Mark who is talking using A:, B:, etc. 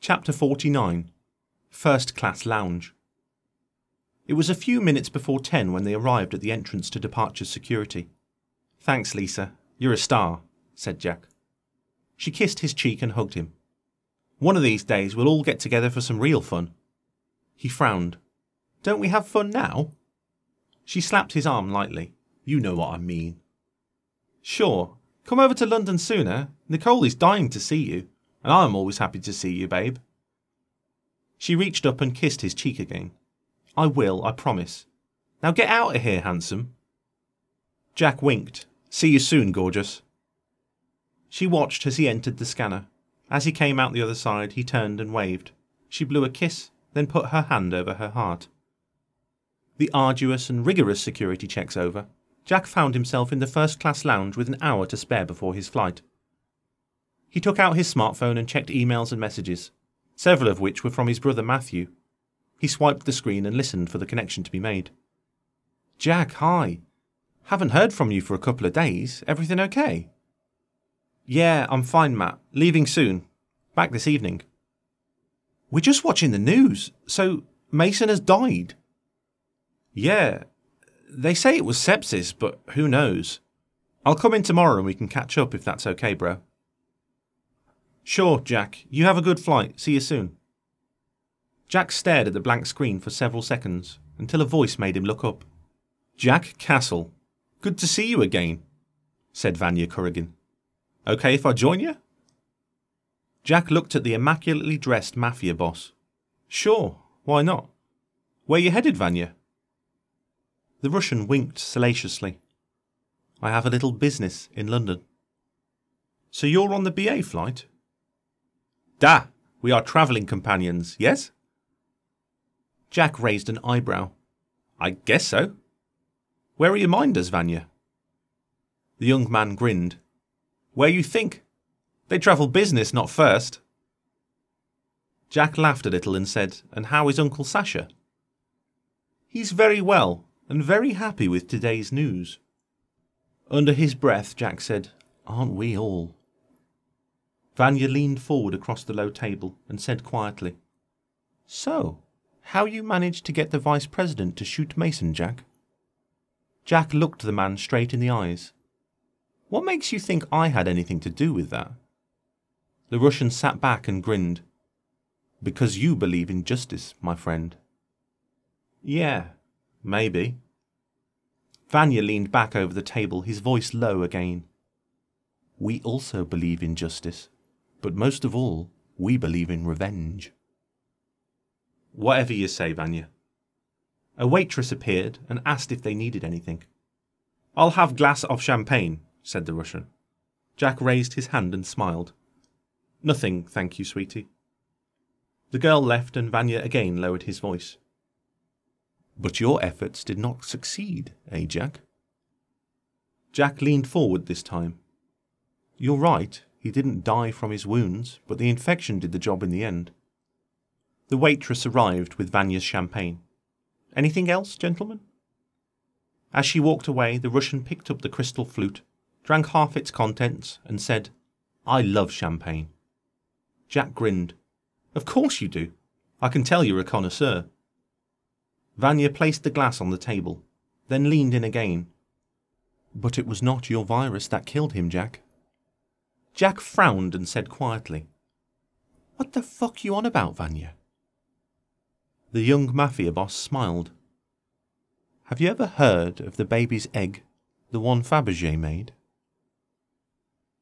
A: Chapter 49. First Class Lounge. It was a few minutes before 10 when they arrived at the entrance to departure security. "Thanks, Lisa. You're a star," said Jack. She kissed his cheek and hugged him. "One of these days we'll all get together for some real fun." He frowned. "Don't we have fun now?" She slapped his arm lightly. "You know what I mean." "Sure. Come over to London sooner. Nicole is dying to see you, and I'm always happy to see you, babe." She reached up and kissed his cheek again. "I will, I promise. Now get out of here, handsome." Jack winked. "See you soon, gorgeous." She watched as he entered the scanner. As he came out the other side, he turned and waved. She blew a kiss, then put her hand over her heart. The arduous and rigorous security checks over, Jack found himself in the first-class lounge with an hour to spare before his flight. He took out his smartphone and checked emails and messages, several of which were from his brother Matthew. He swiped the screen and listened for the connection to be made. "Jack, hi. Haven't heard from you for a couple of days. Everything okay?" "Yeah, I'm fine, Matt. Leaving soon. Back this evening." "We're just watching the news. So, Mason has died?" "Yeah. They say it was sepsis, but who knows. I'll come in tomorrow and we can catch up if that's okay, bro." "Sure, Jack. You have a good flight. See you soon." Jack stared at the blank screen for several seconds, until a voice made him look up. "Jack Castle. Good to see you again," said Vanya Corrigan. "Okay if I join you?" Jack looked at the immaculately dressed mafia boss. "Sure, why not? Where you headed, Vanya?" The Russian winked salaciously. "I have a little business in London." "So you're on the BA flight?" "Da, we are travelling companions, yes?" Jack raised an eyebrow. "I guess so. Where are your minders, Vanya?" The young man grinned. "Where you think? They travel business, not first." Jack laughed a little and said, "And how is Uncle Sasha?" "He's very well, and very happy with today's news." Under his breath, Jack said, "Aren't we all?" Vanya leaned forward across the low table and said quietly, "So, how you managed to get the Vice President to shoot Mason, Jack?" Jack looked the man straight in the eyes. "What makes you think I had anything to do with that?" The Russian sat back and grinned. "Because you believe in justice, my friend." "Yeah, maybe." Vanya leaned back over the table, his voice low again. "We also believe in justice, but most of all, we believe in revenge." "Whatever you say, Vanya." A waitress appeared and asked if they needed anything. "I'll have glass of champagne," said the Russian. Jack raised his hand and smiled. "Nothing, thank you, sweetie." The girl left and Vanya again lowered his voice. "But your efforts did not succeed, eh, Jack?" Jack leaned forward this time. "You're right, he didn't die from his wounds, but the infection did the job in the end." The waitress arrived with Vanya's champagne. "Anything else, gentlemen?" As she walked away, the Russian picked up the crystal flute, drank half its contents, and said, "I love champagne." Jack grinned. "Of course you do. I can tell you're a connoisseur." Vanya placed the glass on the table, then leaned in again. "But it was not your virus that killed him, Jack." Jack frowned and said quietly, "What the fuck you on about, Vanya?" The young mafia boss smiled. "Have you ever heard of the baby's egg, the one Fabergé made?"